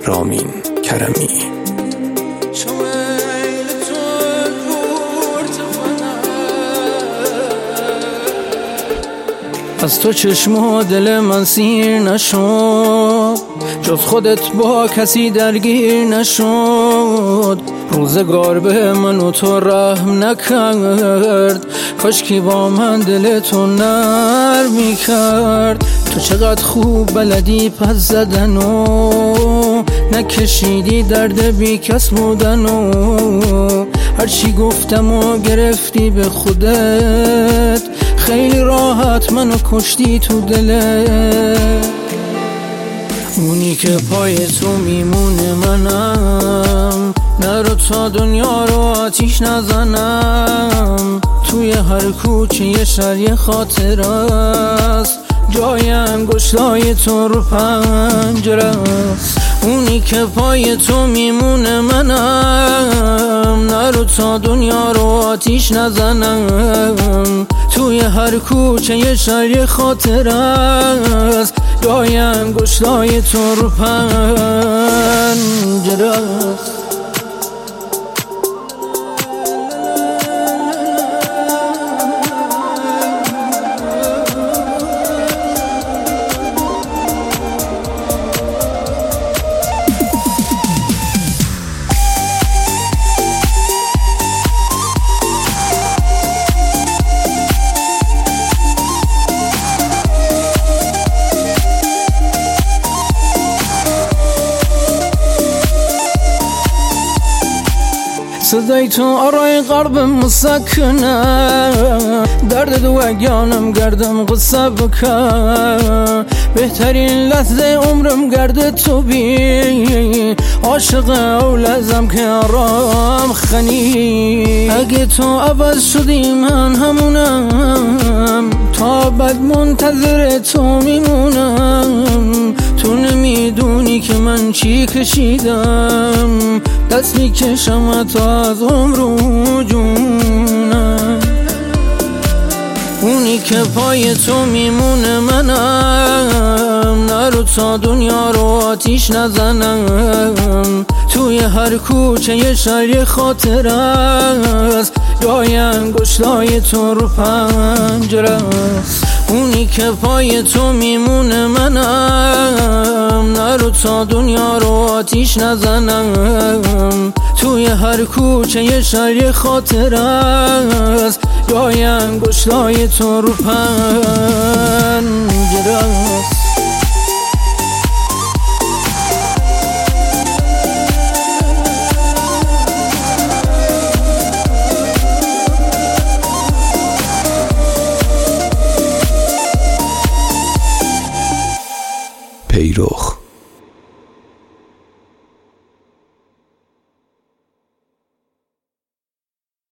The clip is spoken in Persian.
رامین کرمی. از تو چشم و دل من سیر نشد، جز خودت با کسی درگیر نشد. روزگار به من و تو رحم نکرد، کاشکی با من دل تو نرم میکرد. تو چقدر خوب بلدی پس زدن و نکشیدی درد بی کس بودن و هرچی گفتم و گرفتی به خودت، خیلی راحت منو کشتی تو دلت. اونی که پای تو میمونه منم، نرو تا دنیا رو آتیش نزنم. توی هر کوچه یه شهر یه خاطر است، جای انگشتای تو رو پنجره است. اونی که پای تو میمونه منم، نرو تا دنیا رو آتیش نزنم. توی هر کوچه یه شهر یه خاطر است، جای انگشتای تو رو پنجره است. صدای تو آرای قلب مسکنه، درد دوگانم گردم قصه بکن. بهترین لحظه عمرم گرده تو بی، عاشق اولازم که آرام خنی. اگه تو عوض شدی من همونم، تا بعد منتظر تو میمونم. تو نمیدونی که من چی کشیدم، دست میکشم تا از عمر و جونم. اونی که پای تو میمونه منم، نرو تا دنیا رو آتیش نزنم. توی هر کوچه یه شهر یه خاطر است، جای انگشتای تو رو پنجره است. اونی که پای تو میمونه منم، نرو تا دنیا رو آتیش نزنم. توی هر کوچه یه شهر یه خاطر است، جای انگشتای تو رو پنجره است. پیرخ